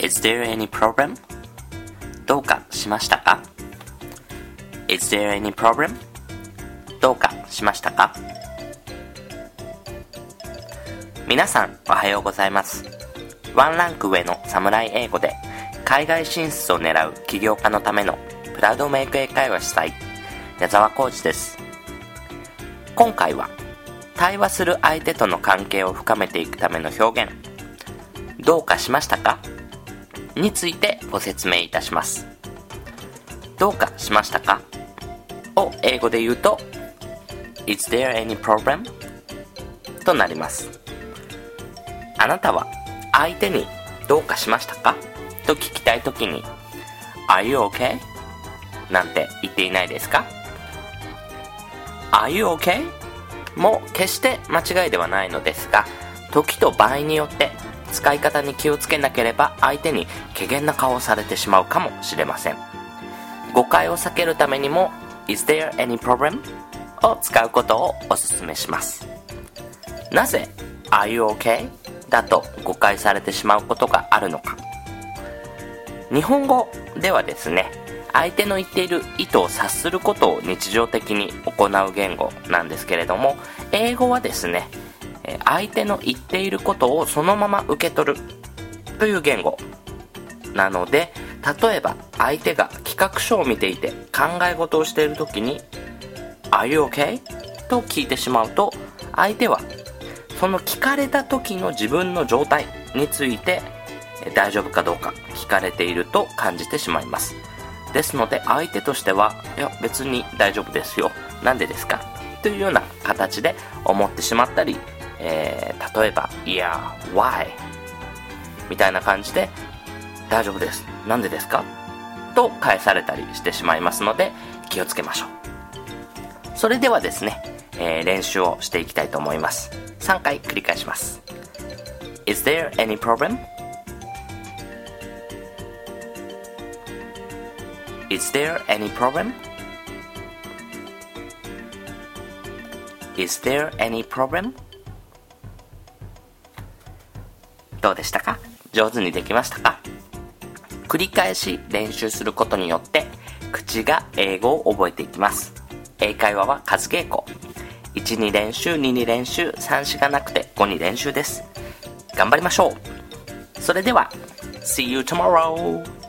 Is there any problem? どうかしましたか？ Is there any problem? どうかしましたか？皆さんおはようございます。ワンランク上の侍英語で海外進出を狙う起業家のためのプラウドメイク英会話主催、矢沢浩二です。今回は対話する相手との関係を深めていくための表現、どうかしましたかについてご説明いたします。どうかしましたかを英語で言うと Is there any problem? となります。あなたは相手にどうかしましたかと聞きたいときに Are you okay? なんて言っていないですか？ Are you okay? も決して間違いではないのですが、時と場合によって使い方に気をつけなければ相手に怪訝な顔をされてしまうかもしれません。誤解を避けるためにも Is there any problem? を使うことをお勧めします。なぜ Are you okay? だと誤解されてしまうことがあるのか。日本語ではですね、相手の言っている意図を察することを日常的に行う言語なんですけれども、英語はですね、相手の言っていることをそのまま受け取るという言語なので、例えば相手が企画書を見ていて考え事をしているときに Are you okay? と聞いてしまうと、相手はその聞かれた時の自分の状態について大丈夫かどうか聞かれていると感じてしまいます。ですので相手としては、いや別に大丈夫ですよ、なんでですかというような形で思ってしまったり、例えば Yeah, why? みたいな感じで大丈夫です、なんでですかと返されたりしてしまいますので気をつけましょう。それではですね、練習をしていきたいと思います。3回繰り返します。 Is there any problem? Is there any problem? Is there any problem? どうでしたか？上手にできましたか？繰り返し練習することによって口が英語を覚えていきます。英会話は数稽古。1に練習、2に練習、3しがなくて5に練習です。頑張りましょう。それでは See you tomorrow!